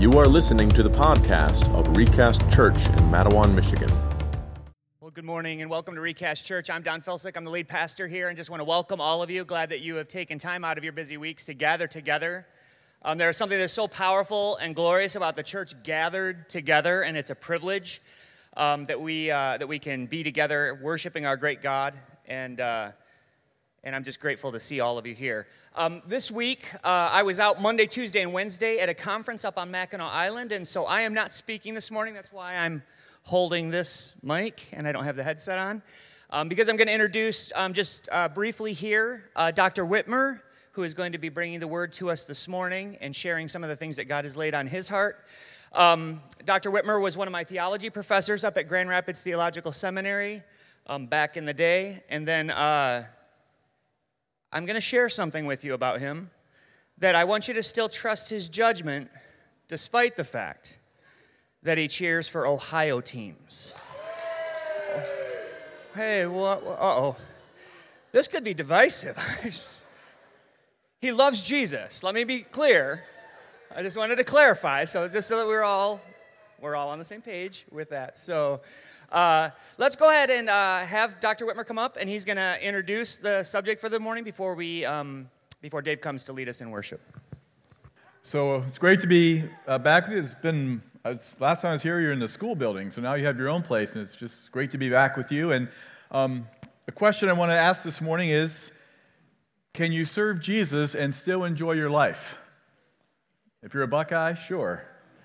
You are listening to the podcast of Recast Church in Matawan, Michigan. Well, good morning and welcome to Recast Church. I'm Don Felsick. I'm the lead pastor here and just want to welcome all of you. Glad that you have taken time out of your busy weeks to gather together. There is something that's so powerful and glorious about the church gathered together, and it's a privilege that we can be together worshiping our great God, and I'm just grateful to see all of you here. This week, I was out Monday, Tuesday, and Wednesday at a conference up on Mackinac Island, and so I am not speaking this morning. That's why I'm holding this mic, and I don't have the headset on, because I'm going to introduce just briefly here Dr. Whitmer, who is going to be bringing the word to us this morning and sharing some of the things that God has laid on his heart. Dr. Whitmer was one of my theology professors up at Grand Rapids Theological Seminary back in the day, and then I'm going to share something with you about him that I want you to still trust his judgment despite the fact that he cheers for Ohio teams. Hey, uh-oh. This could be divisive. He loves Jesus. Let me be clear. I just wanted to clarify, so just so that we're all on the same page with that. So let's go ahead and have Dr. Whitmer come up, and he's going to introduce the subject for the morning before Dave comes to lead us in worship. So it's great to be back with you. Last time I was here, you were in the school building, so now you have your own place, and it's just great to be back with you. And the question I want to ask this morning is, can you serve Jesus and still enjoy your life? If you're a Buckeye, sure.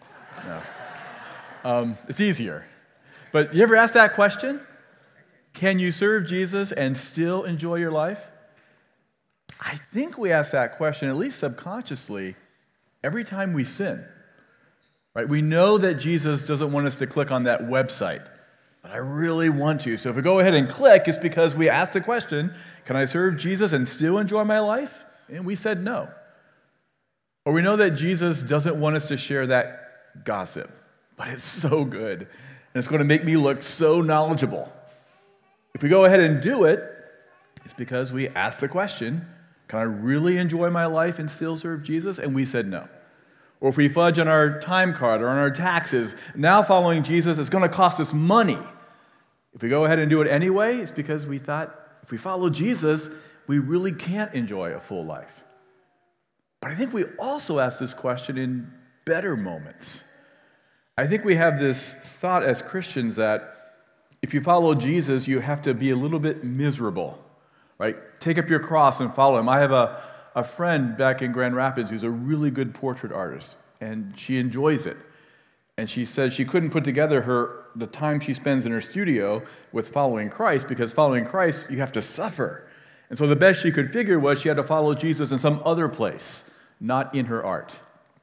No. It's easier. But you ever ask that question? Can you serve Jesus and still enjoy your life? I think we ask that question, at least subconsciously, every time we sin. Right? We know that Jesus doesn't want us to click on that website, but I really want to. So if we go ahead and click, it's because we asked the question, can I serve Jesus and still enjoy my life? And we said no. Or we know that Jesus doesn't want us to share that gossip, but it's so good, and it's going to make me look so knowledgeable. If we go ahead and do it, it's because we asked the question, can I really enjoy my life and still serve Jesus? And we said no. Or if we fudge on our time card or on our taxes, now following Jesus is going to cost us money. If we go ahead and do it anyway, it's because we thought if we follow Jesus, we really can't enjoy a full life. But I think we also ask this question in better moments. I think we have this thought as Christians that if you follow Jesus, you have to be a little bit miserable, right? Take up your cross and follow him. I have a friend back in Grand Rapids who's a really good portrait artist, and she enjoys it. And she said she couldn't put together the time she spends in her studio with following Christ, because following Christ, you have to suffer. And so the best she could figure was she had to follow Jesus in some other place, not in her art.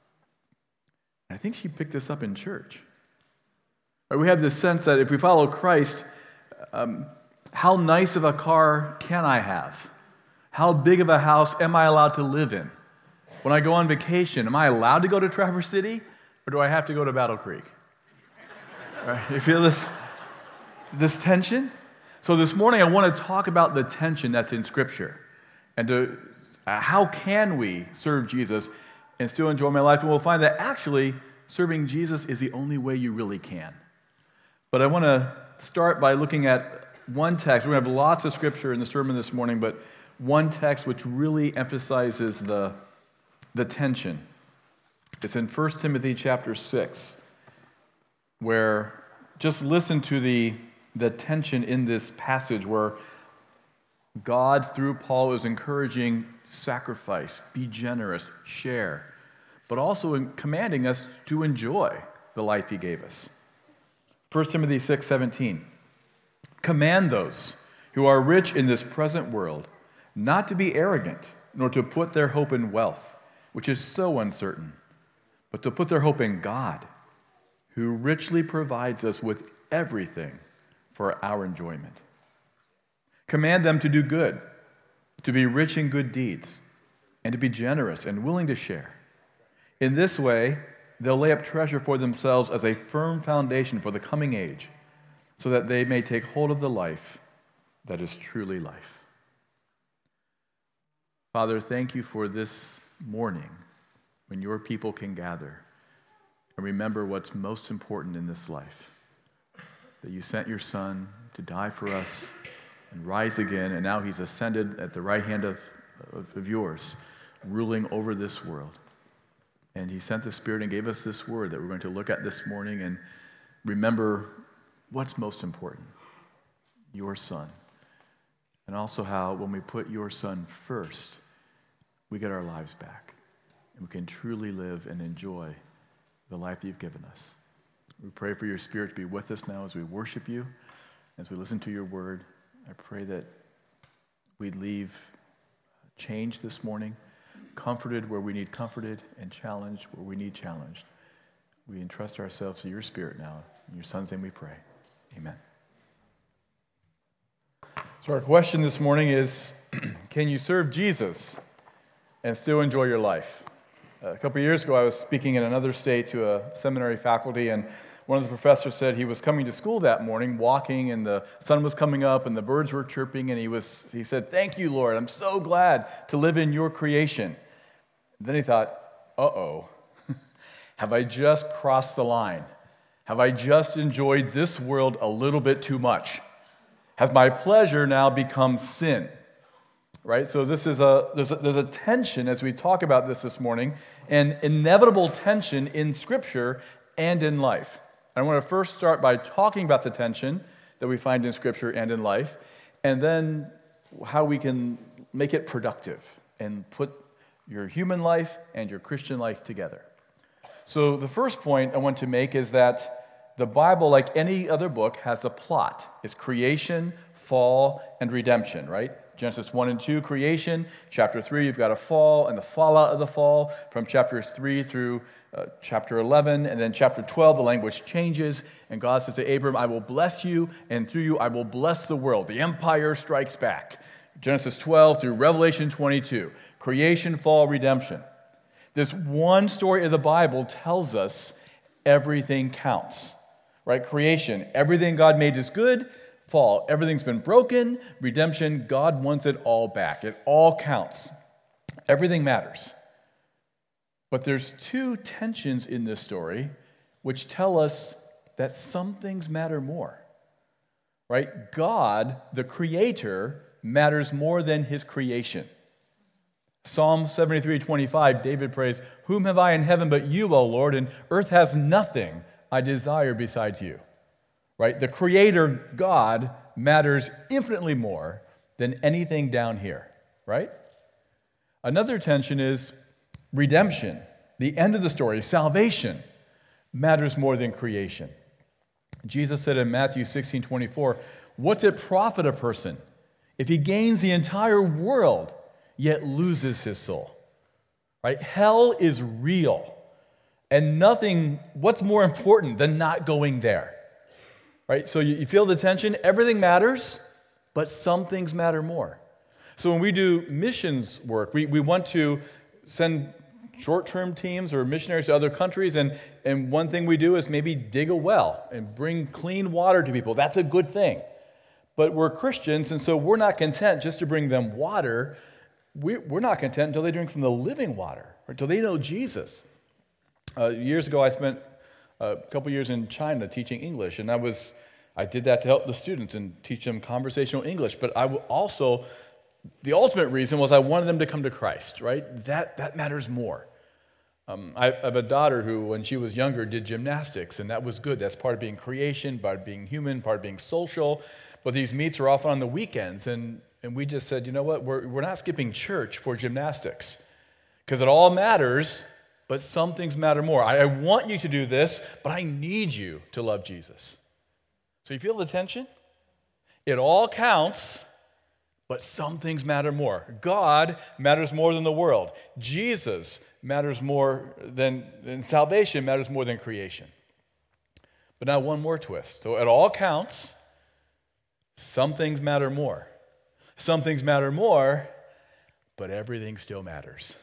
I think she picked this up in church. We have this sense that if we follow Christ, how nice of a car can I have? How big of a house am I allowed to live in? When I go on vacation, am I allowed to go to Traverse City, or do I have to go to Battle Creek? Right? You feel this tension? So this morning I want to talk about the tension that's in Scripture, and how can we serve Jesus and still enjoy my life? And we'll find that actually serving Jesus is the only way you really can. But I want to start by looking at one text. We're going to have lots of Scripture in the sermon this morning, but one text which really emphasizes the tension. It's in 1 Timothy chapter 6, where just listen to the tension in this passage where God, through Paul, is encouraging sacrifice, be generous, share, but also commanding us to enjoy the life he gave us. 1 Timothy 6:17, command those who are rich in this present world not to be arrogant, nor to put their hope in wealth, which is so uncertain, but to put their hope in God, who richly provides us with everything for our enjoyment. Command them to do good, to be rich in good deeds, and to be generous and willing to share. In this way, they'll lay up treasure for themselves as a firm foundation for the coming age, so that they may take hold of the life that is truly life. Father, thank you for this morning when your people can gather. and remember what's most important in this life. That you sent your Son to die for us and rise again, and now he's ascended at the right hand of yours, ruling over this world. And he sent the Spirit and gave us this word that we're going to look at this morning and remember what's most important, your Son. And also how when we put your Son first, we get our lives back. And we can truly live and enjoy the life that you've given us. We pray for your Spirit to be with us now as we worship you, as we listen to your word. I pray that we'd leave changed this morning, comforted where we need comforted, and challenged where we need challenged. We entrust ourselves to your Spirit now. In your Son's name we pray. Amen. So our question this morning is, can you serve Jesus and still enjoy your life? A couple of years ago, I was speaking in another state to a seminary faculty, and one of the professors said he was coming to school that morning, walking, and the sun was coming up, and the birds were chirping, and he said, "Thank you, Lord, I'm so glad to live in your creation." And then he thought, uh-oh, have I just crossed the line? Have I just enjoyed this world a little bit too much? Has my pleasure now become sin? Right? So there's a tension as we talk about this morning, an inevitable tension in Scripture and in life. I want to first start by talking about the tension that we find in Scripture and in life, and then how we can make it productive and put your human life and your Christian life together. So the first point I want to make is that the Bible, like any other book, has a plot. It's creation, fall, and redemption, right? Genesis 1 and 2, creation. Chapter 3, you've got a fall and the fallout of the fall from chapters 3 through chapter 11. And then chapter 12, the language changes. And God says to Abram, I will bless you, and through you I will bless the world. The empire strikes back. Genesis 12 through Revelation 22. Creation, fall, redemption. This one story of the Bible tells us everything counts, right? Creation, everything God made is good. Fall, everything's been broken. Redemption, God wants it all back. It all counts. Everything matters. But there's two tensions in this story which tell us that some things matter more, right? God, the Creator, matters more than His creation. Psalm 73:25, David prays, "Whom have I in heaven but you, O Lord, and earth has nothing I desire besides you." Right? The Creator, God, matters infinitely more than anything down here, right? Another tension is redemption. The end of the story, salvation, matters more than creation. Jesus said in Matthew 16:24, "What's it profit a person if he gains the entire world yet loses his soul?" Right? Hell is real, and what's more important than not going there? Right? So you feel the tension. Everything matters, but some things matter more. So when we do missions work, we want to send short-term teams or missionaries to other countries, and one thing we do is maybe dig a well and bring clean water to people. That's a good thing. But we're Christians, and so we're not content just to bring them water. We're not content until they drink from the living water, or until they know Jesus. Years ago, I spent a couple years in China teaching English, and I did that to help the students and teach them conversational English. But the ultimate reason was I wanted them to come to Christ, right? That matters more. I have a daughter who, when she was younger, did gymnastics, and that was good. That's part of being creation, part of being human, part of being social. But these meets are often on the weekends, and we just said, you know what? We're not skipping church for gymnastics, because it all matters. But some things matter more. I want you to do this, but I need you to love Jesus. So you feel the tension? It all counts, but some things matter more. God matters more than the world. Jesus matters more than salvation matters more than creation. But now one more twist. So it all counts. Some things matter more. Some things matter more, but everything still matters.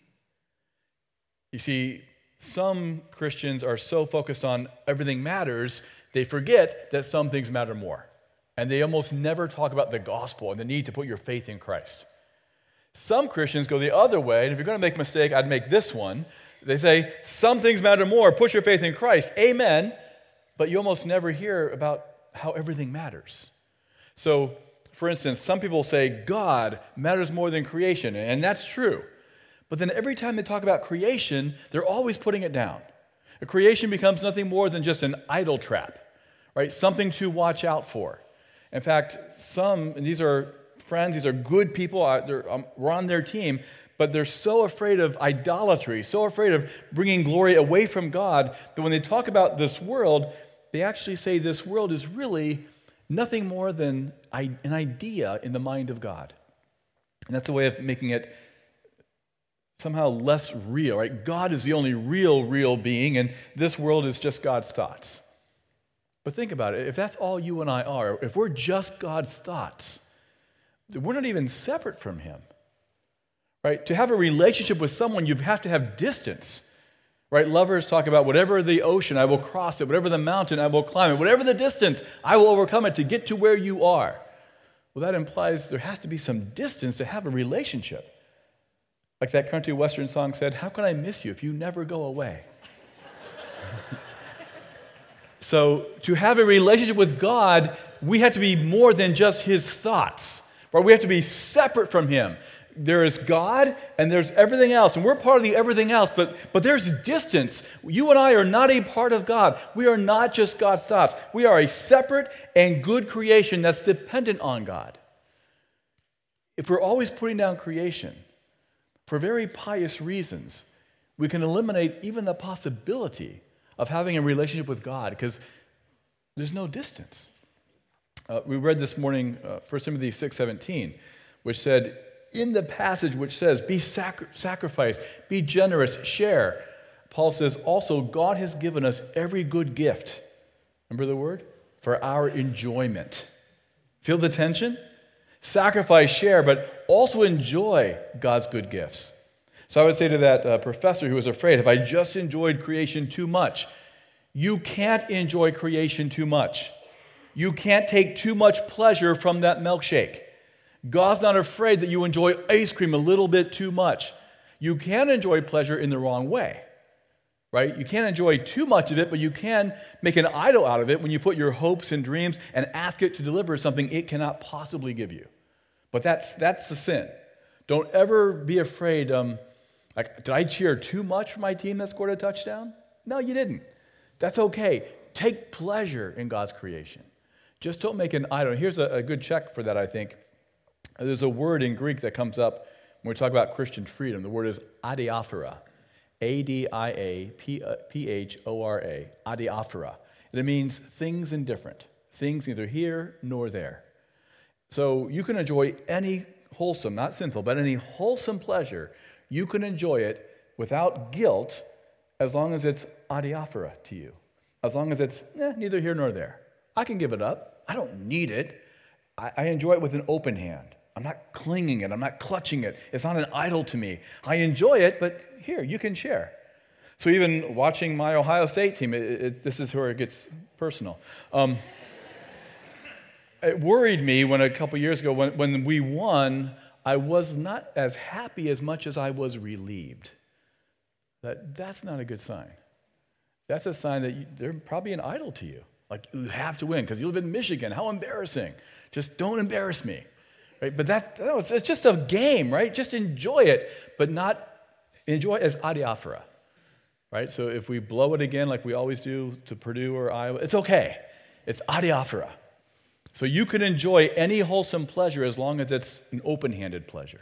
You see, some Christians are so focused on everything matters, they forget that some things matter more. And they almost never talk about the gospel and the need to put your faith in Christ. Some Christians go the other way, and if you're going to make a mistake, I'd make this one. They say, some things matter more. Put your faith in Christ. Amen. But you almost never hear about how everything matters. So, for instance, some people say God matters more than creation, and that's true. But then every time they talk about creation, they're always putting it down. A creation becomes nothing more than just an idol trap, right? Something to watch out for. In fact, and these are friends, these are good people, we're on their team, but they're so afraid of idolatry, so afraid of bringing glory away from God, that when they talk about this world, they actually say this world is really nothing more than an idea in the mind of God. And that's a way of making it somehow less real, right? God is the only real being, and this world is just God's thoughts. But think about it. If that's all you and I are, if we're just God's thoughts, we're not even separate from Him, right? To have a relationship with someone, you have to have distance, right? Lovers talk about whatever the ocean, I will cross it. Whatever the mountain, I will climb it. Whatever the distance, I will overcome it to get to where you are. Well, that implies there has to be some distance to have a relationship. Like that country western song said, how can I miss you if you never go away? So to have a relationship with God, we have to be more than just His thoughts, right? We have to be separate from Him. There is God and there's everything else, and we're part of the everything else, but there's distance. You and I are not a part of God. We are not just God's thoughts. We are a separate and good creation that's dependent on God. If we're always putting down creation for very pious reasons, we can eliminate even the possibility of having a relationship with God because there's no distance. We read this morning 1 Timothy 6:17, which said, in the passage which says, be sacrifice, be generous, share, Paul says, also God has given us every good gift. Remember the word? For our enjoyment. Feel the tension? Sacrifice, share, but also enjoy God's good gifts. So I would say to that professor who was afraid, have I just enjoyed creation too much? You can't enjoy creation too much. You can't take too much pleasure from that milkshake. God's not afraid that you enjoy ice cream a little bit too much. You can enjoy pleasure in the wrong way, right? You can't enjoy too much of it, but you can make an idol out of it when you put your hopes and dreams and ask it to deliver something it cannot possibly give you. But that's the sin. Don't ever be afraid, did I cheer too much for my team that scored a touchdown? No, you didn't. That's okay. Take pleasure in God's creation. Just don't make an idol. Here's a good check for that, I think. There's a word in Greek that comes up when we talk about Christian freedom. The word is adiaphora. A-D-I-A-P-H-O-R-A. Adiaphora. And it means things indifferent. Things neither here nor there. So you can enjoy any wholesome, not sinful, but any wholesome pleasure. You can enjoy it without guilt as long as it's adiaphora to you. As long as it's neither here nor there. I can give it up. I don't need it. I enjoy it with an open hand. I'm not clinging it. I'm not clutching it. It's not an idol to me. I enjoy it, but here, you can share. So even watching my Ohio State team, this is where it gets personal. It worried me when a couple years ago, when we won, I was not as happy as much as I was relieved. That's not a good sign. That's a sign that they're probably an idol to you. Like, you have to win because you live in Michigan. How embarrassing. Just don't embarrass me. Right? But it's just a game, right? Just enjoy it, but not enjoy it as adiaphora. Right? So if we blow it again like we always do to Purdue or Iowa, it's okay. It's adiaphora. So you can enjoy any wholesome pleasure as long as it's an open-handed pleasure.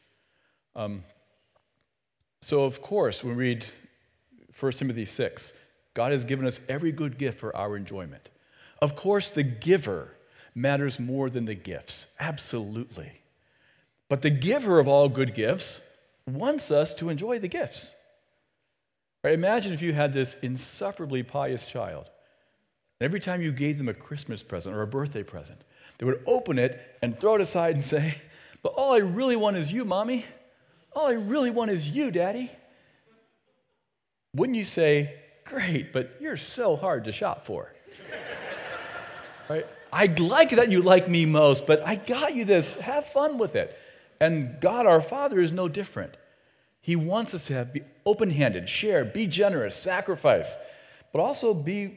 So of course, when we read 1 Timothy 6, God has given us every good gift for our enjoyment. Of course, the giver matters more than the gifts. Absolutely. But the giver of all good gifts wants us to enjoy the gifts. Right? Imagine if you had this insufferably pious child. Every time you gave them a Christmas present or a birthday present, they would open it and throw it aside and say, but all I really want is you, Mommy. All I really want is you, Daddy. Wouldn't you say, great, but you're so hard to shop for? Right? I like that you like me most, but I got you this. Have fun with it. And God our Father is no different. He wants us to be open-handed, share, be generous, sacrifice, but also be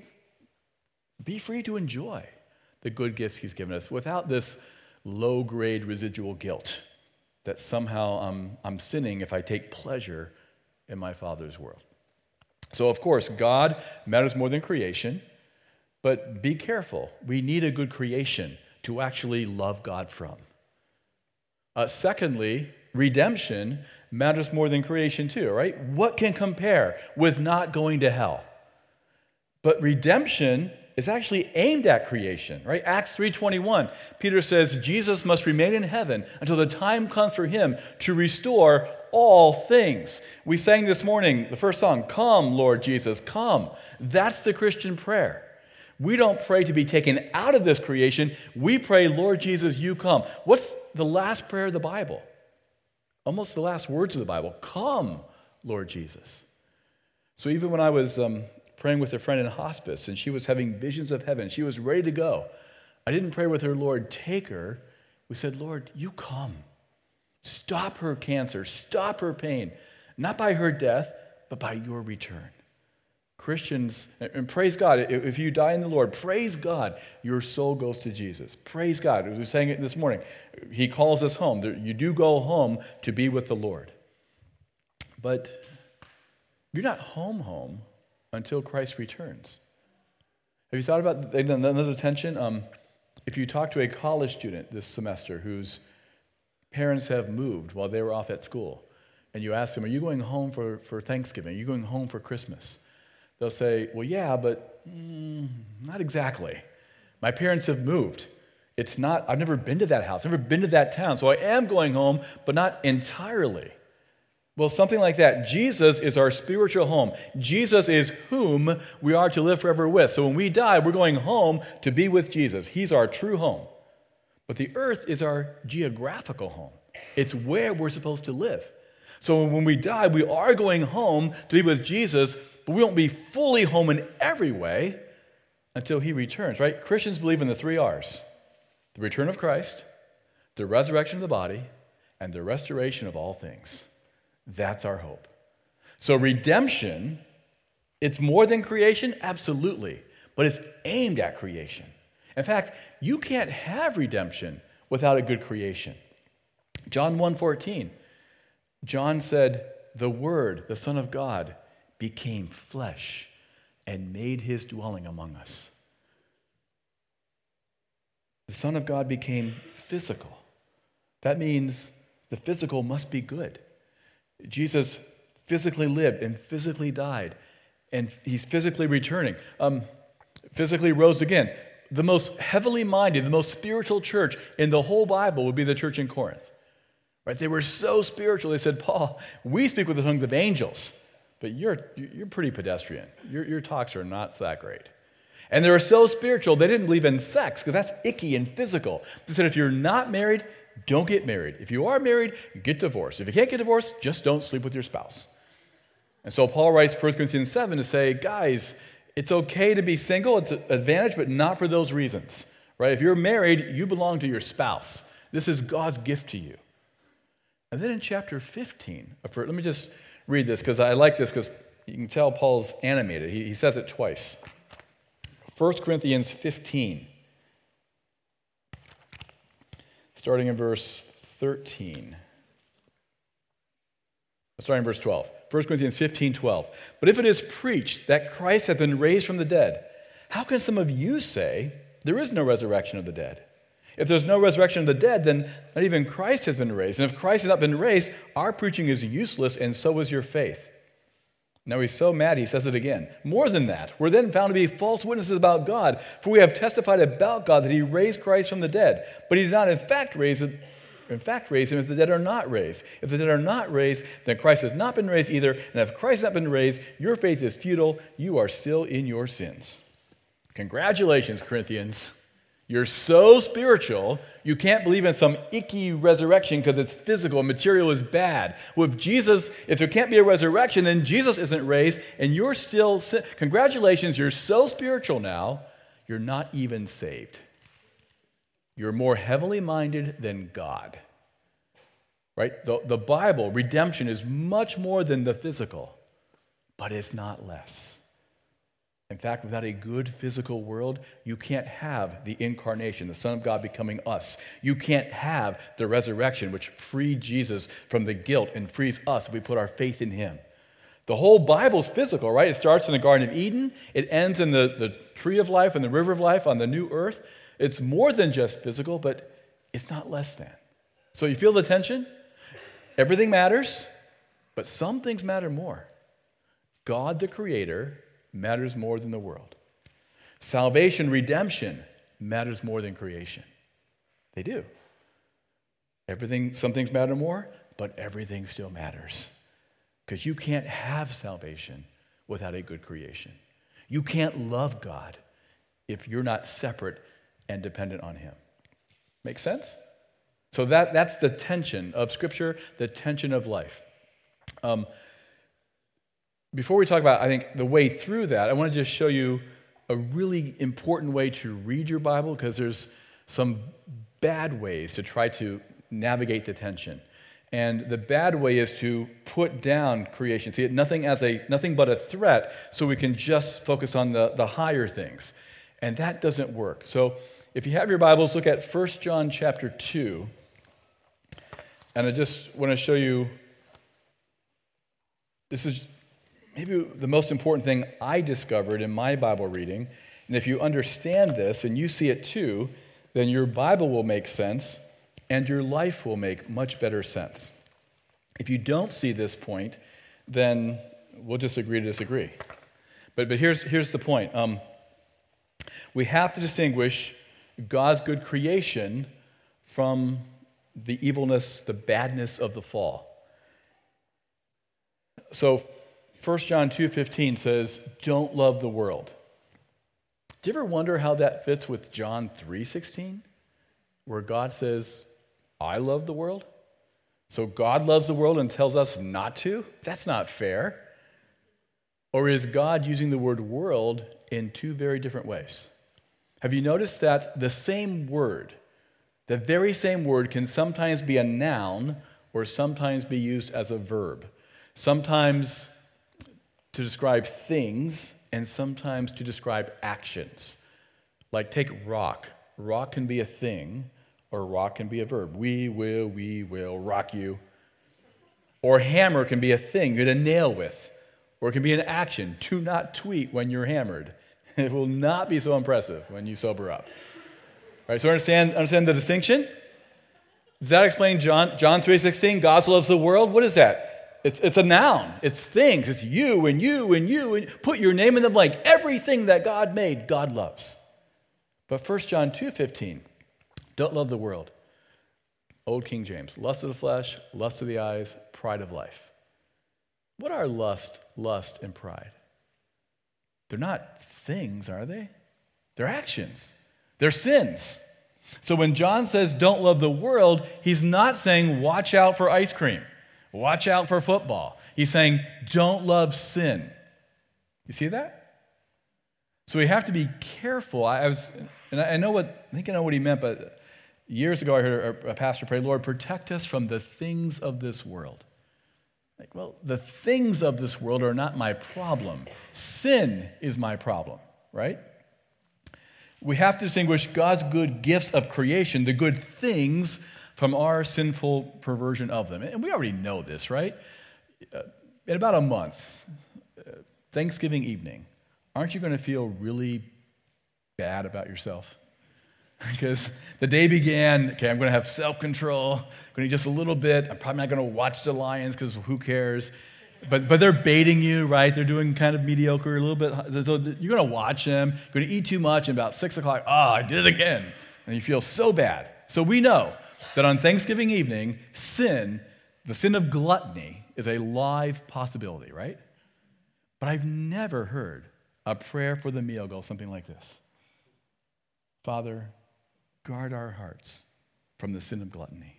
free to enjoy the good gifts he's given us without this low-grade residual guilt that somehow I'm sinning if I take pleasure in my Father's world. So, of course, God matters more than creation, but be careful. We need a good creation to actually love God from. Secondly, redemption matters more than creation too, right? What can compare with not going to hell? But redemption is actually aimed at creation, right? Acts 3:21, Peter says, Jesus must remain in heaven until the time comes for him to restore all things. We sang this morning, the first song, "Come, Lord Jesus, come." That's the Christian prayer. We don't pray to be taken out of this creation. We pray, Lord Jesus, you come. What's the last prayer of the Bible? Almost the last words of the Bible. Come, Lord Jesus. So even when I was praying with a friend in hospice and she was having visions of heaven, she was ready to go, I didn't pray with her, Lord, take her. We said, Lord, you come. Stop her cancer. Stop her pain. Not by her death, but by your return. Christians, and praise God, if you die in the Lord, praise God, your soul goes to Jesus. Praise God. We were saying it this morning. He calls us home. You do go home to be with the Lord. But you're not home until Christ returns. Have you thought about another tension? If you talk to a college student this semester whose parents have moved while they were off at school, and you ask them, are you going home for Thanksgiving? Are you going home for Christmas? They'll say, well, yeah, but not exactly. My parents have moved. I've never been to that house, never been to that town, so I am going home, but not entirely. Well, something like that. Jesus is our spiritual home. Jesus is whom we are to live forever with. So when we die, we're going home to be with Jesus. He's our true home. But the earth is our geographical home. It's where we're supposed to live. So when we die, we are going home to be with Jesus, but we won't be fully home in every way until he returns, right? Christians believe in the 3 R's: the return of Christ, the resurrection of the body, and the restoration of all things. That's our hope. So redemption, it's more than creation, absolutely, but it's aimed at creation. In fact, you can't have redemption without a good creation. John 1:14, John said, the Word, the Son of God, became flesh and made his dwelling among us. The Son of God became physical. That means the physical must be good. Jesus physically lived and physically died, and he's physically returning. Physically rose again. The most heavily minded, the most spiritual church in the whole Bible would be the church in Corinth. Right? They were so spiritual. They said, Paul, we speak with the tongues of angels, but you're pretty pedestrian. Your talks are not that great. And they were so spiritual, they didn't believe in sex because that's icky and physical. They said, if you're not married, don't get married. If you are married, get divorced. If you can't get divorced, just don't sleep with your spouse. And so Paul writes 1 Corinthians 7 to say, guys, it's okay to be single. It's an advantage, but not for those reasons. Right? If you're married, you belong to your spouse. This is God's gift to you. And then in chapter 15, let me just read this because I like this because you can tell Paul's animated. He says it twice. 1 Corinthians 15, starting in verse 13. Starting in verse 12. 1 Corinthians 15:12. But if it is preached that Christ hath been raised from the dead, how can some of you say there is no resurrection of the dead? If there's no resurrection of the dead, then not even Christ has been raised. And if Christ has not been raised, our preaching is useless, and so is your faith. Now he's so mad, he says it again. More than that, we're then found to be false witnesses about God, for we have testified about God that he raised Christ from the dead. But he did not in fact raise him if the dead are not raised. If the dead are not raised, then Christ has not been raised either. And if Christ has not been raised, your faith is futile. You are still in your sins. Congratulations, Corinthians. You're so spiritual, you can't believe in some icky resurrection because it's physical and material is bad. Well, if there can't be a resurrection, then Jesus isn't raised, and you're still congratulations, you're so spiritual now, you're not even saved. You're more heavenly minded than God. right? The Bible, redemption is much more than the physical, but it's not less. In fact, without a good physical world, you can't have the incarnation, the Son of God becoming us. You can't have the resurrection, which freed Jesus from the guilt and frees us if we put our faith in him. The whole Bible's physical, right? It starts in the Garden of Eden. It ends in the tree of life and the river of life on the new earth. It's more than just physical, but it's not less than. So you feel the tension? Everything matters, but some things matter more. God, the Creator, matters more than the world. Salvation, redemption, matters more than creation. They do. Some things matter more, but everything still matters. Because you can't have salvation without a good creation. You can't love God if you're not separate and dependent on him. Make sense? So that's the tension of Scripture, the tension of life. Before we talk about, I think, the way through that, I want to just show you a really important way to read your Bible, because there's some bad ways to try to navigate the tension. And the bad way is to put down creation, see it nothing but a threat, so we can just focus on the higher things. And that doesn't work. So if you have your Bibles, look at 1 John chapter 2. And I just want to show you, this is maybe the most important thing I discovered in my Bible reading. And if you understand this and you see it too, then your Bible will make sense and your life will make much better sense. If you don't see this point, then we'll just agree to disagree. But here's the point. We have to distinguish God's good creation from the evilness, the badness of the fall. So 1 John 2:15 says, don't love the world. Do you ever wonder how that fits with John 3:16, where God says, I love the world? So God loves the world and tells us not to? That's not fair. Or is God using the word world in two very different ways? Have you noticed that the same word, the very same word, can sometimes be a noun or sometimes be used as a verb? Sometimes to describe things and sometimes to describe actions. Like take rock. Rock can be a thing or rock can be a verb. We will rock you. Or hammer can be a thing you're going to nail with. Or it can be an action. Do not tweet when you're hammered. It will not be so impressive when you sober up. All right, so understand the distinction? Does that explain John 3:16? God loves the world. What is that? It's a noun. It's things. It's you and you and you. And put your name in the blank. Everything that God made, God loves. But 1 John 2:15, don't love the world. Old King James, lust of the flesh, lust of the eyes, pride of life. What are lust, and pride? They're not things, are they? They're actions. They're sins. So when John says don't love the world, he's not saying watch out for ice cream. Watch out for football. He's saying, don't love sin. You see that? So we have to be careful. I think I know what he meant, but years ago I heard a pastor pray, Lord, protect us from the things of this world. Like, well, the things of this world are not my problem. Sin is my problem, right? We have to distinguish God's good gifts of creation, the good things, from our sinful perversion of them. And we already know this, right? In about a month, Thanksgiving evening, aren't you going to feel really bad about yourself? Because the day began, okay, I'm going to have self-control, I'm going to eat just a little bit, I'm probably not going to watch the Lions because who cares? But they're baiting you, right? They're doing kind of mediocre, a little bit. So you're going to watch them, you're going to eat too much, and about 6 o'clock, I did it again. And you feel so bad. So we know that on Thanksgiving evening, sin, the sin of gluttony, is a live possibility, right? But I've never heard a prayer for the meal go something like this. Father, guard our hearts from the sin of gluttony.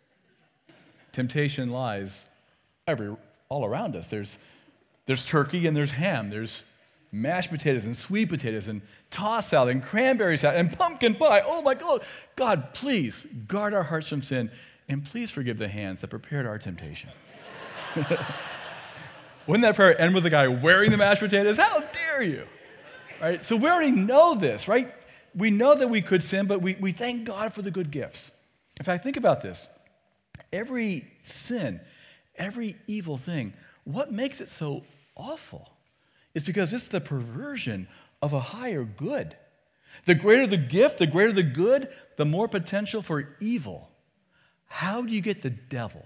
Temptation lies all around us. There's turkey and there's ham. There's mashed potatoes and sweet potatoes and tossed salad and cranberry salad and pumpkin pie. Oh my God. God, please guard our hearts from sin and please forgive the hands that prepared our temptation. Wouldn't that prayer end with the guy wearing the mashed potatoes? How dare you? Right? So we already know this, right? We know that we could sin, but we thank God for the good gifts. In fact, think about this. Every sin, every evil thing, what makes it so awful is because it's the perversion of a higher good. The greater the gift, the greater the good, the more potential for evil. How do you get the devil?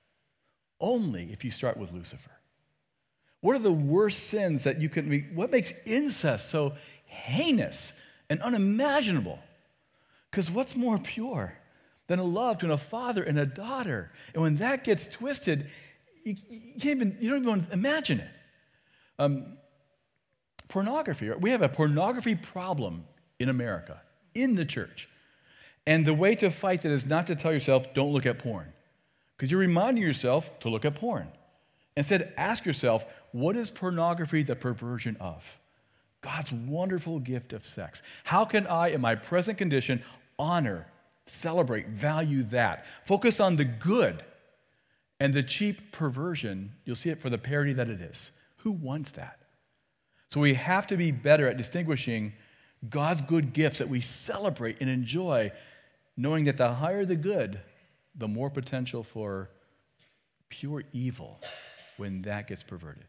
Only if you start with Lucifer. What are the worst sins that you can what makes incest so heinous and unimaginable? Because what's more pure than a love between a father and a daughter? And when that gets twisted, you don't even want to imagine it. Pornography. We have a pornography problem in America, in the church. And the way to fight that is not to tell yourself, don't look at porn. Because you're reminding yourself to look at porn. Instead, ask yourself, what is pornography the perversion of? God's wonderful gift of sex. How can I, in my present condition, honor, celebrate, value that? Focus on the good and the cheap perversion. You'll see it for the parody that it is. Who wants that? So we have to be better at distinguishing God's good gifts that we celebrate and enjoy, knowing that the higher the good, the more potential for pure evil when that gets perverted.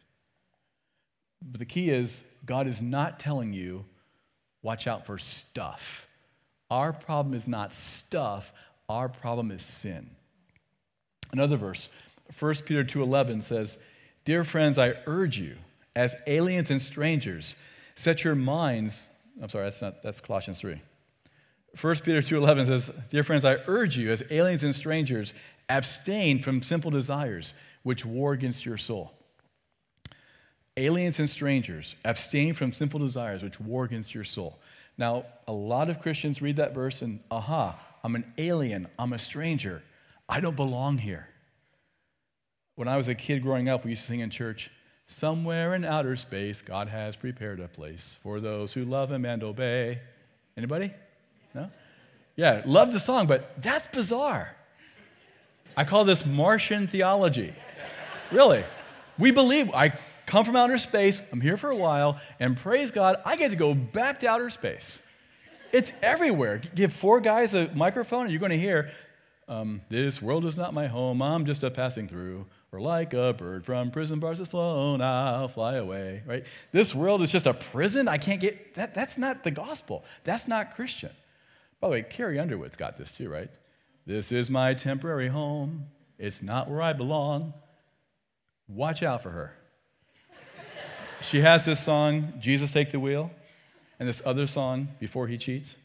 But the key is, God is not telling you, watch out for stuff. Our problem is not stuff, our problem is sin. Another verse, 1 Peter 2:11 says, "Dear friends, I urge you, as aliens and strangers, set your minds," that's Colossians 3. 1 Peter 2:11 says, "Dear friends, I urge you, as aliens and strangers, abstain from simple desires which war against your soul." Aliens and strangers, abstain from simple desires which war against your soul. Now, a lot of Christians read that verse and, I'm an alien, I'm a stranger, I don't belong here. When I was a kid growing up, we used to sing in church, "Somewhere in outer space, God has prepared a place for those who love Him and obey." Anybody? No? Yeah, love the song, but that's bizarre. I call this Martian theology. Really. We believe, I come from outer space, I'm here for a while, and praise God, I get to go back to outer space. It's everywhere. Give 4 guys a microphone, and you're going to hear, "This world is not my home, I'm just a passing through. Or like a bird from prison bars has flown, I'll fly away," right? This world is just a prison, I can't get, that's not the gospel. That's not Christian. By the way, Carrie Underwood's got this too, right? "This is my temporary home, it's not where I belong." Watch out for her. She has this song, "Jesus Take the Wheel," and this other song, "Before He Cheats."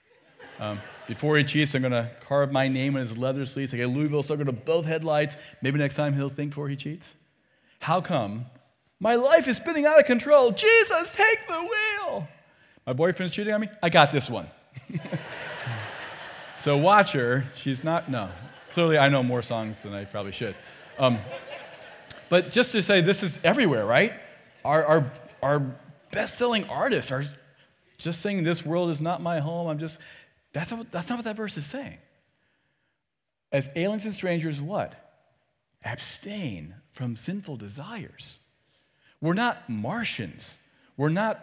Before he cheats, I'm going to carve my name on his leather sleeves. I get Louisville, so I'm going to both headlights. Maybe next time he'll think before he cheats. How come? My life is spinning out of control. Jesus, take the wheel. My boyfriend's cheating on me. I got this one. So watch her. She's not, no. Clearly, I know more songs than I probably should. But just to say, this is everywhere, right? Our best-selling artists are just saying, "This world is not my home. That's not what that verse is saying. As aliens and strangers, what? Abstain from sinful desires. We're not Martians. We're not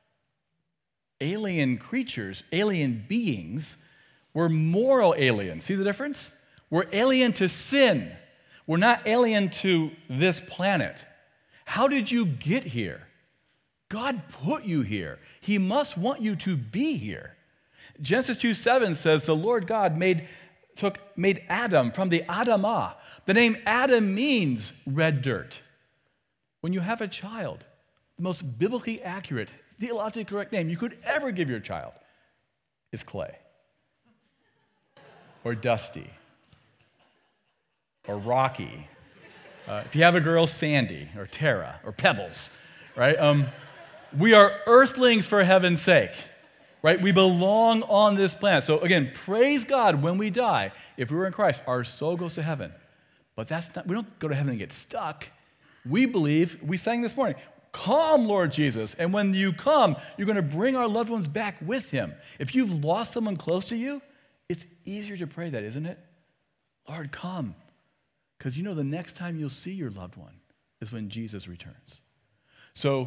alien creatures, alien beings. We're moral aliens. See the difference? We're alien to sin. We're not alien to this planet. How did you get here? God put you here. He must want you to be here. Genesis 2:7 says the Lord God made Adam from the Adamah. The name Adam means red dirt. When you have a child, the most biblically accurate, theologically correct name you could ever give your child is Clay, or Dusty, or Rocky. If you have a girl, Sandy, or Tara, or Pebbles, right? We are earthlings for heaven's sake. Right? We belong on this planet. So again, praise God when we die. If we were in Christ, our soul goes to heaven. But we don't go to heaven and get stuck. We believe, we sang this morning, "Come, Lord Jesus." And when you come, you're going to bring our loved ones back with Him. If you've lost someone close to you, it's easier to pray that, isn't it? Lord, come. Because you know the next time you'll see your loved one is when Jesus returns. So,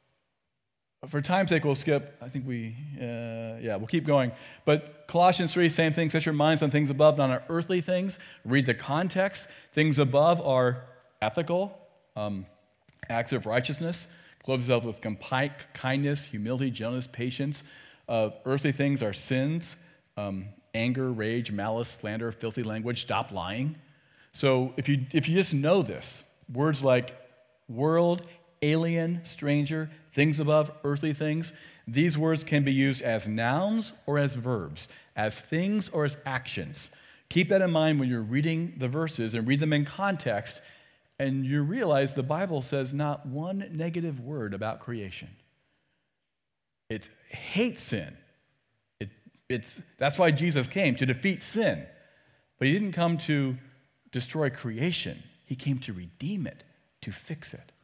for time's sake, we'll skip. I think we'll keep going. But Colossians 3, same thing. Set your minds on things above, not on earthly things. Read the context. Things above are ethical, acts of righteousness. Clothe yourself with kindness, humility, gentleness, patience. Earthly things are sins, anger, rage, malice, slander, filthy language. Stop lying. So if you just know this, words like world, alien, stranger, things above, earthly things, these words can be used as nouns or as verbs, as things or as actions. Keep that in mind when you're reading the verses and read them in context, and you realize the Bible says not one negative word about creation. It hates sin. That's why Jesus came, to defeat sin. But he didn't come to destroy creation. He came to redeem it, to fix it.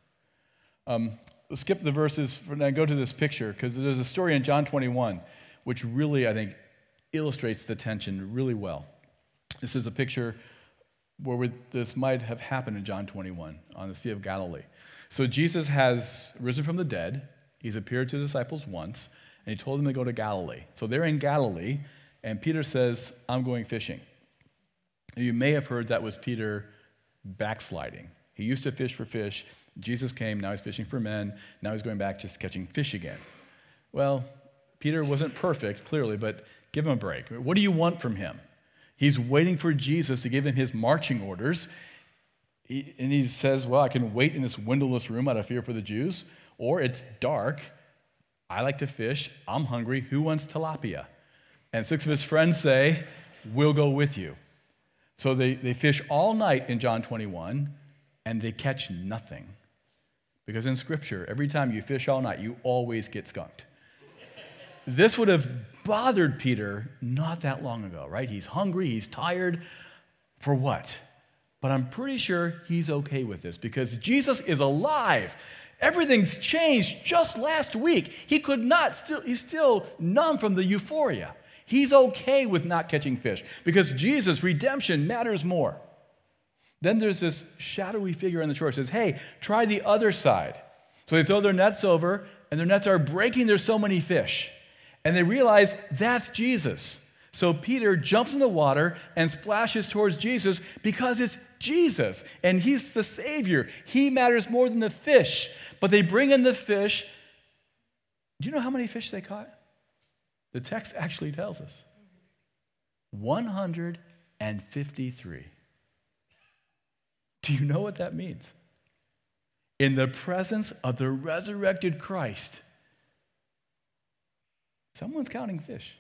We'll skip the verses for now and go to this picture, because there's a story in John 21 which really, I think, illustrates the tension really well. This is a picture where this might have happened in John 21 on the Sea of Galilee. So Jesus has risen from the dead. He's appeared to the disciples once, and he told them to go to Galilee. So they're in Galilee, and Peter says, I'm going fishing. You may have heard that was Peter backsliding. He used to fish for fish. Jesus came, now he's fishing for men. Now he's going back just catching fish again. Well, Peter wasn't perfect, clearly, but give him a break. What do you want from him? He's waiting for Jesus to give him his marching orders. And he says, well, I can wait in this windowless room out of fear for the Jews, or it's dark. I like to fish. I'm hungry. Who wants tilapia? And 6 of his friends say, we'll go with you. So they fish all night in John 21, and they catch nothing. Because in Scripture, every time you fish all night, you always get skunked. This would have bothered Peter not that long ago, right? He's hungry, he's tired. For what? But I'm pretty sure he's okay with this because Jesus is alive. Everything's changed just last week. He's still numb from the euphoria. He's okay with not catching fish because Jesus' redemption matters more. Then there's this shadowy figure in the shore who says, hey, try the other side. So they throw their nets over, and their nets are breaking. There's so many fish. And they realize that's Jesus. So Peter jumps in the water and splashes towards Jesus because it's Jesus, and he's the Savior. He matters more than the fish. But they bring in the fish. Do you know how many fish they caught? The text actually tells us. 153. Do you know what that means? In the presence of the resurrected Christ, someone's counting fish.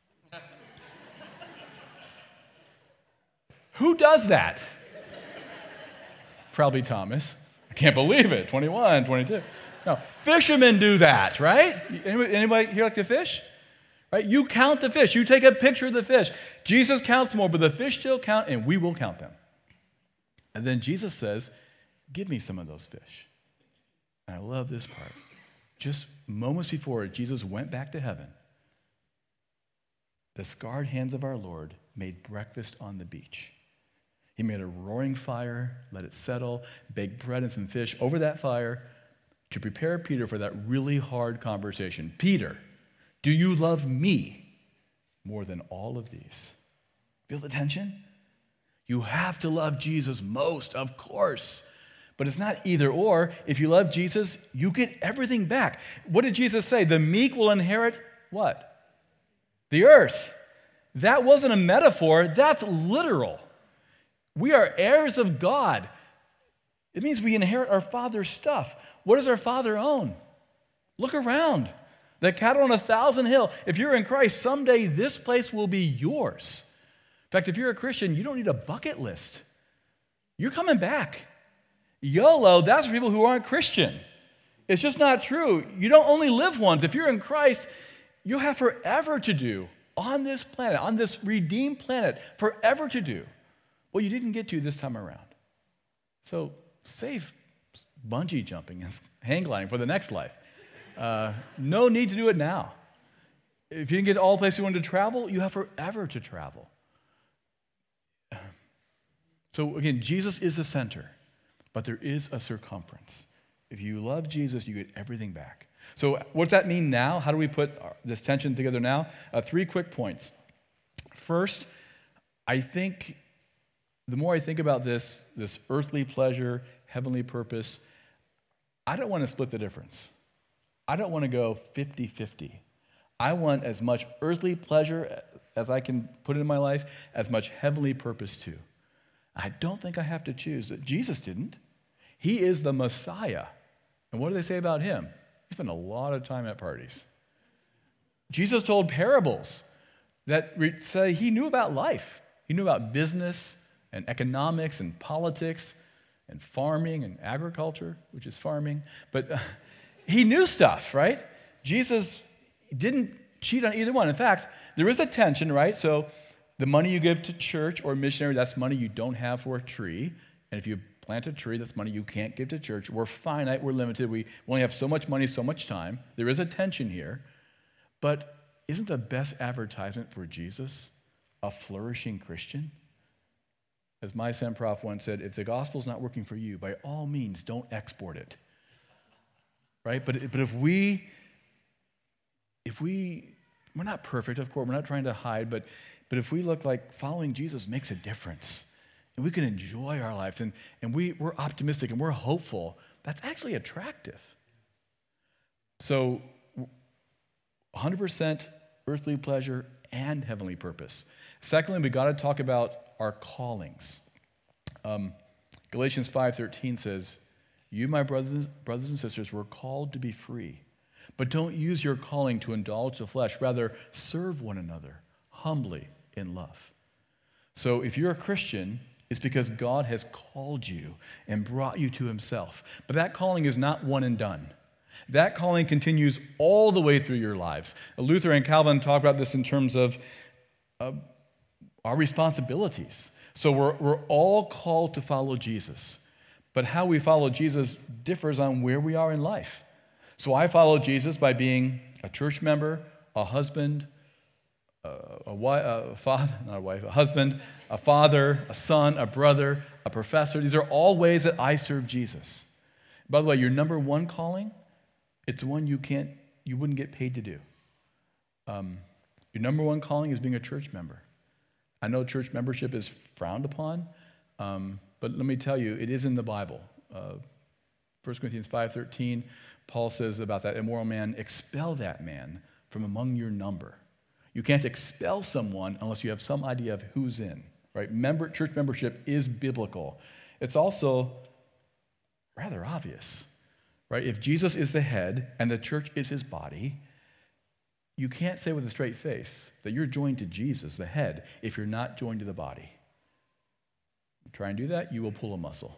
Who does that? Probably Thomas. I can't believe it. 21, 22. No, fishermen do that, right? Anybody here like to fish? Right? You count the fish. You take a picture of the fish. Jesus counts more, but the fish still count, and we will count them. And then Jesus says, give me some of those fish. And I love this part. Just moments before Jesus went back to heaven, the scarred hands of our Lord made breakfast on the beach. He made a roaring fire, let it settle, baked bread and some fish over that fire to prepare Peter for that really hard conversation. Peter, do you love me more than all of these? Feel the tension? You have to love Jesus most, of course. But it's not either or. If you love Jesus, you get everything back. What did Jesus say? The meek will inherit what? The earth. That wasn't a metaphor. That's literal. We are heirs of God. It means we inherit our Father's stuff. What does our Father own? Look around. The cattle on 1,000 hill. If you're in Christ, someday this place will be yours. In fact, if you're a Christian, you don't need a bucket list. You're coming back. YOLO, that's for people who aren't Christian. It's just not true. You don't only live once. If you're in Christ, you have forever to do on this planet, on this redeemed planet, forever to do what you didn't get to this time around. So save bungee jumping and hang gliding for the next life. No need to do it now. If you didn't get to all the places you wanted to travel, you have forever to travel. So again, Jesus is the center, but there is a circumference. If you love Jesus, you get everything back. So what does that mean now? How do we put this tension together now? 3 quick points. First, I think the more I think about this earthly pleasure, heavenly purpose, I don't want to split the difference. I don't want to go 50-50. I want as much earthly pleasure as I can put in my life, as much heavenly purpose too. I don't think I have to choose. Jesus didn't. He is the Messiah. And what do they say about him? He spent a lot of time at parties. Jesus told parables that say he knew about life. He knew about business and economics and politics and farming and agriculture, which is farming. But he knew stuff, right? Jesus didn't cheat on either one. In fact, there is a tension, right? So the money you give to church or missionary, that's money you don't have for a tree. And if you plant a tree, that's money you can't give to church. We're finite, we're limited. We only have so much money, so much time. There is a tension here. But isn't the best advertisement for Jesus a flourishing Christian? As my Sam Prof once said, if the gospel's not working for you, by all means, don't export it. Right? But if we're not perfect, of course, we're not trying to hide, but if we look like following Jesus makes a difference, and we can enjoy our lives, and we're optimistic and we're hopeful, that's actually attractive. So 100% earthly pleasure and heavenly purpose. Secondly, we got to talk about our callings. Galatians 5:13 says, "You, my brothers and sisters, were called to be free, but don't use your calling to indulge the flesh. Rather, serve one another humbly in love." So if you're a Christian, it's because God has called you and brought you to himself. But that calling is not one and done. That calling continues all the way through your lives. Luther and Calvin talk about this in terms of our responsibilities. So we're all called to follow Jesus. But how we follow Jesus differs on where we are in life. So I follow Jesus by being a church member, a husband, a father, a son, a brother, a professor. These are all ways that I serve Jesus. By the way, your number one calling, it's one you wouldn't get paid to do. Your number one calling is being a church member. I know church membership is frowned upon, but let me tell you, it is in the Bible. 1 Corinthians 5:13, Paul says about that immoral man, expel that man from among your number. You can't expel someone unless you have some idea of who's in, right? Church membership is biblical. It's also rather obvious, right? If Jesus is the head and the church is his body, you can't say with a straight face that you're joined to Jesus, the head, if you're not joined to the body. You try and do that, you will pull a muscle.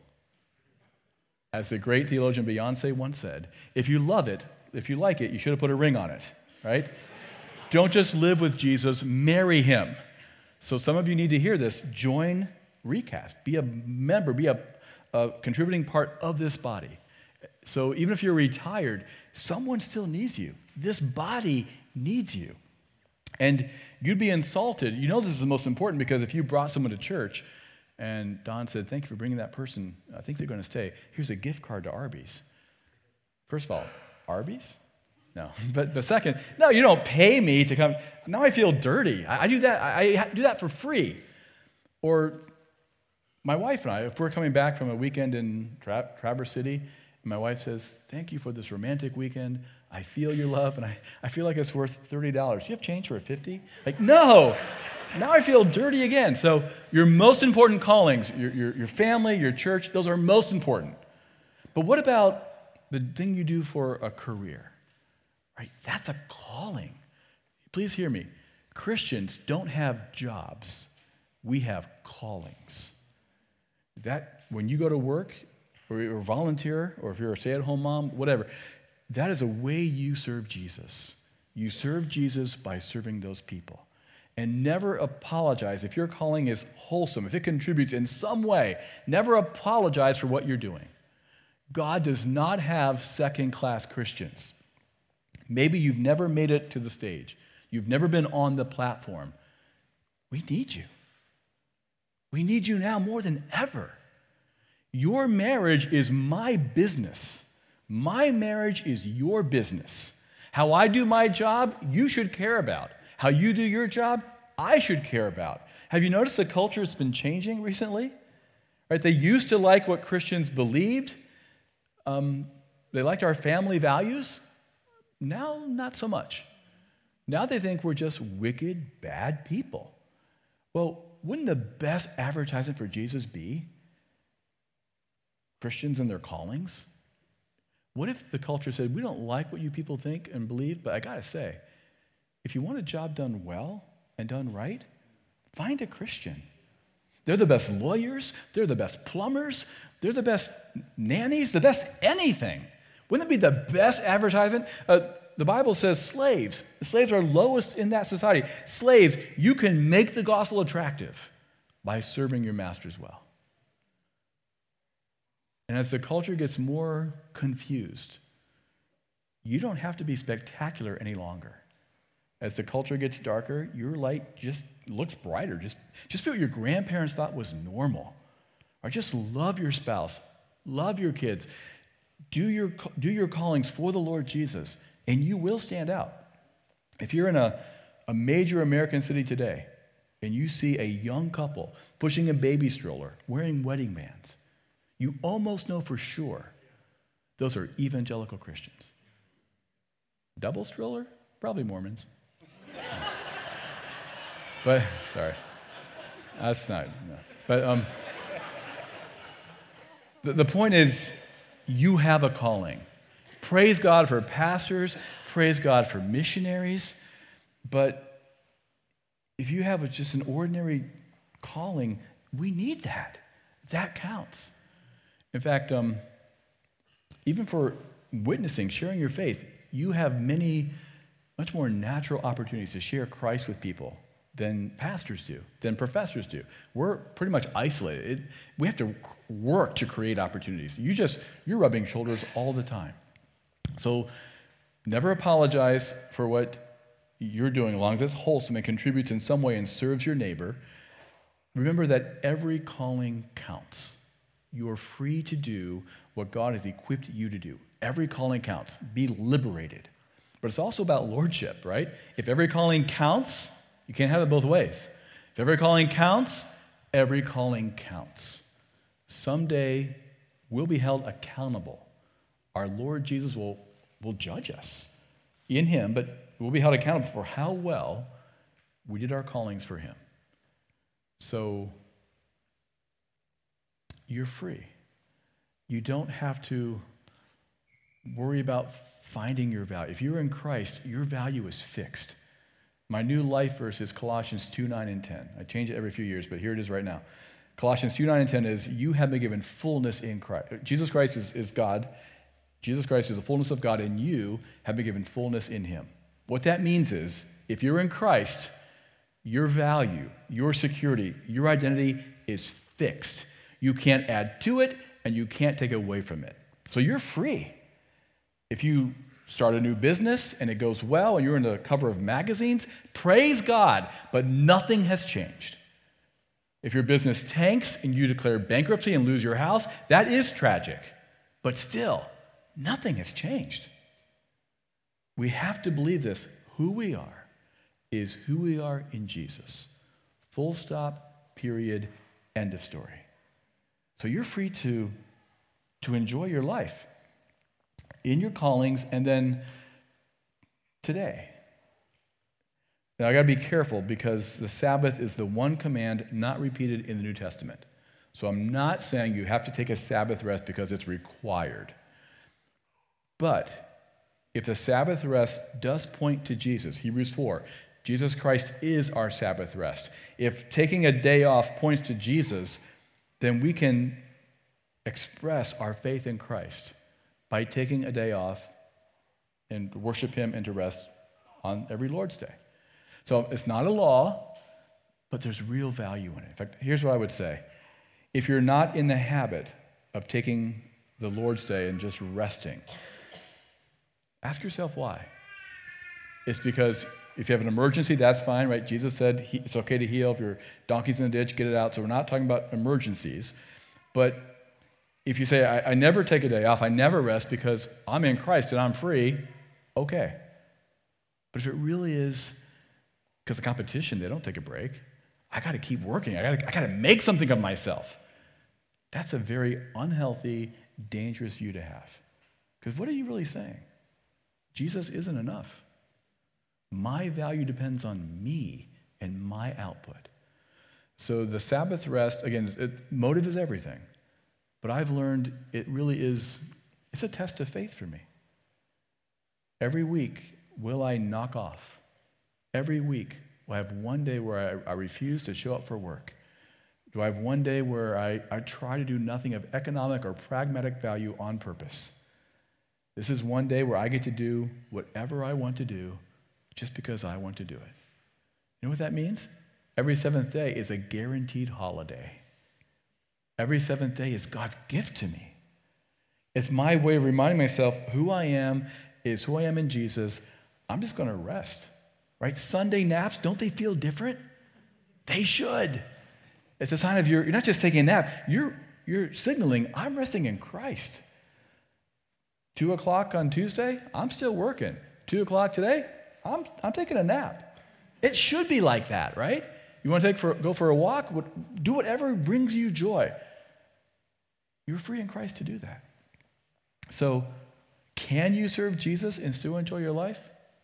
As the great theologian Beyonce once said, if you love it, if you like it, you should have put a ring on it, right? Don't just live with Jesus, marry him. So some of you need to hear this. Join Recast. Be a member, be a contributing part of this body. So even if you're retired, someone still needs you. This body needs you. And you'd be insulted. You know this is the most important because if you brought someone to church and Don said, thank you for bringing that person, I think they're going to stay. Here's a gift card to Arby's. First of all, Arby's? No. But second, no, you don't pay me to come. Now I feel dirty. I do that. I do that for free. Or my wife and I, if we're coming back from a weekend in Traverse City, and my wife says, thank you for this romantic weekend. I feel your love, and I feel like it's worth $30. Do you have change for a 50? Like, no. Now I feel dirty again. So your most important callings, your family, your church, those are most important. But what about the thing you do for a career? Right? That's a calling. Please hear me. Christians don't have jobs. We have callings. That when you go to work, or you're a volunteer, or if you're a stay-at-home mom, whatever, that is a way you serve Jesus. You serve Jesus by serving those people. And never apologize. If your calling is wholesome, if it contributes in some way, never apologize for what you're doing. God does not have second-class Christians. Maybe you've never made it to the stage. You've never been on the platform. We need you. We need you now more than ever. Your marriage is my business. My marriage is your business. How I do my job, you should care about. How you do your job, I should care about. Have you noticed the culture has been changing recently? Right? They used to like what Christians believed. They liked our family values. Now, not so much. Now they think we're just wicked, bad people. Well, wouldn't the best advertisement for Jesus be Christians and their callings? What if the culture said, we don't like what you people think and believe, but I gotta say, if you want a job done well and done right, find a Christian. They're the best lawyers, they're the best plumbers, they're the best nannies, the best anything. Wouldn't it be the best advertisement? The Bible says slaves. The slaves are lowest in that society. Slaves, you can make the gospel attractive by serving your masters well. And as the culture gets more confused, you don't have to be spectacular any longer. As the culture gets darker, your light just looks brighter. Just feel what your grandparents thought was normal. Or just love your spouse, love your kids, do your callings for the Lord Jesus, and you will stand out. If you're in a major American city today, and you see a young couple pushing a baby stroller, wearing wedding bands, you almost know for sure those are evangelical Christians. Double stroller? Probably Mormons. But, sorry. That's not, no. But the point is, you have a calling. Praise God for pastors, praise God for missionaries, but if you have just an ordinary calling, we need that. That counts. In fact, even for witnessing, sharing your faith, you have much more natural opportunities to share Christ with people than pastors do, than professors do. We're pretty much isolated. We have to work to create opportunities. You're rubbing shoulders all the time. So never apologize for what you're doing, as long as it's wholesome and contributes in some way and serves your neighbor. Remember that every calling counts. You are free to do what God has equipped you to do. Every calling counts. Be liberated. But it's also about lordship, right? If every calling counts, you can't have it both ways. If every calling counts, every calling counts. Someday, we'll be held accountable. Our Lord Jesus will judge us in him, but we'll be held accountable for how well we did our callings for him. So, you're free. You don't have to worry about finding your value. If you're in Christ, your value is fixed. My new life verse is Colossians 2:9 and 10. I change it every few years, but here it is right now. Colossians 2:9 and 10 is, you have been given fullness in Christ. Jesus Christ is God. Jesus Christ is the fullness of God, and you have been given fullness in him. What that means is, if you're in Christ, your value, your security, your identity is fixed. You can't add to it, and you can't take away from it. So you're free. If you start a new business and it goes well and you're in the cover of magazines, praise God, but nothing has changed. If your business tanks and you declare bankruptcy and lose your house, that is tragic. But still, nothing has changed. We have to believe this. Who we are is who we are in Jesus. Full stop, period, end of story. So you're free to enjoy your life in your callings, and then today. Now, I got to be careful because the Sabbath is the one command not repeated in the New Testament. So I'm not saying you have to take a Sabbath rest because it's required. But if the Sabbath rest does point to Jesus, Hebrews 4, Jesus Christ is our Sabbath rest. If taking a day off points to Jesus, then we can express our faith in Christ by taking a day off and worship him and to rest on every Lord's Day. So it's not a law, but there's real value in it. In fact, here's what I would say. If you're not in the habit of taking the Lord's Day and just resting, ask yourself why. It's because if you have an emergency, that's fine, right? Jesus said it's okay to heal. If your donkey's in the ditch, get it out. So we're not talking about emergencies. But if you say, I never take a day off, I never rest because I'm in Christ and I'm free, okay. But if it really is because of competition, they don't take a break. I got to keep working. I got to make something of myself. That's a very unhealthy, dangerous view to have. Because what are you really saying? Jesus isn't enough. My value depends on me and my output. So the Sabbath rest, again, motive is everything. But I've learned it really is, it's a test of faith for me. Every week, will I knock off? Every week, will I have one day where I refuse to show up for work? Do I have one day where I try to do nothing of economic or pragmatic value on purpose? This is one day where I get to do whatever I want to do just because I want to do it. You know what that means? Every seventh day is a guaranteed holiday. Every seventh day is God's gift to me. It's my way of reminding myself who I am is who I am in Jesus. I'm just going to rest, right? Sunday naps, don't they feel different? They should. It's a sign of you're not just taking a nap, you're signaling, I'm resting in Christ. 2 o'clock on Tuesday, I'm still working. 2 o'clock today, I'm taking a nap. It should be like that, right? You want to go for a walk? Do whatever brings you joy. You're free in Christ to do that. So, can you serve Jesus and still enjoy your life?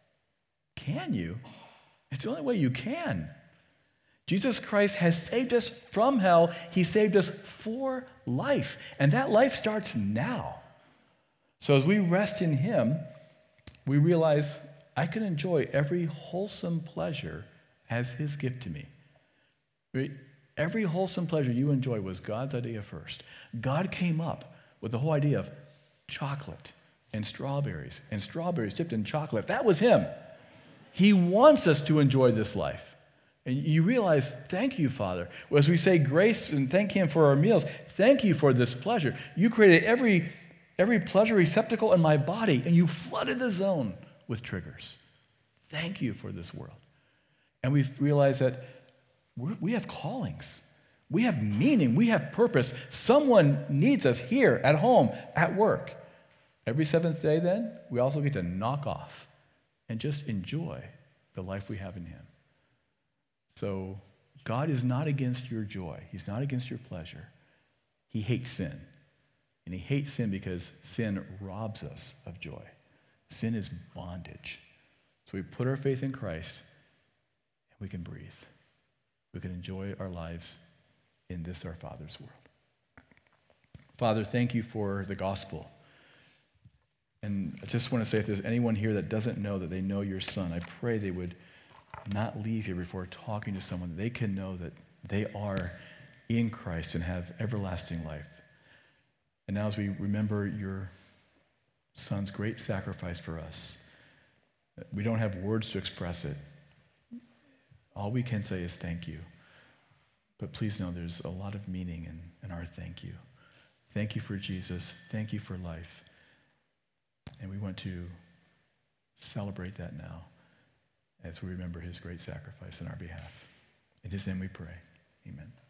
Can you? It's the only way you can. Jesus Christ has saved us from hell. He saved us for life. And that life starts now. So as we rest in him, we realize I can enjoy every wholesome pleasure as his gift to me. Right? Every wholesome pleasure you enjoy was God's idea first. God came up with the whole idea of chocolate and strawberries dipped in chocolate. That was him. He wants us to enjoy this life. And you realize, thank you, Father. As we say grace and thank him for our meals, thank you for this pleasure. You created every pleasure receptacle in my body, and you flooded the zone with triggers. Thank you for this world. And we've realized that we have callings. We have meaning. We have purpose. Someone needs us here, at home, at work. Every seventh day, then, we also get to knock off and just enjoy the life we have in him. So God is not against your joy. He's not against your pleasure. He hates sin. And he hates sin because sin robs us of joy. Sin is bondage. So we put our faith in Christ, and we can breathe. We can enjoy our lives in this, our Father's world. Father, thank you for the gospel. And I just want to say, if there's anyone here that doesn't know that they know your Son, I pray they would not leave here before talking to someone. They can know that they are in Christ and have everlasting life. And now as we remember your Son's great sacrifice for us, we don't have words to express it. All we can say is thank you. But please know there's a lot of meaning in our thank you. Thank you for Jesus. Thank you for life. And we want to celebrate that now as we remember his great sacrifice on our behalf. In his name we pray. Amen.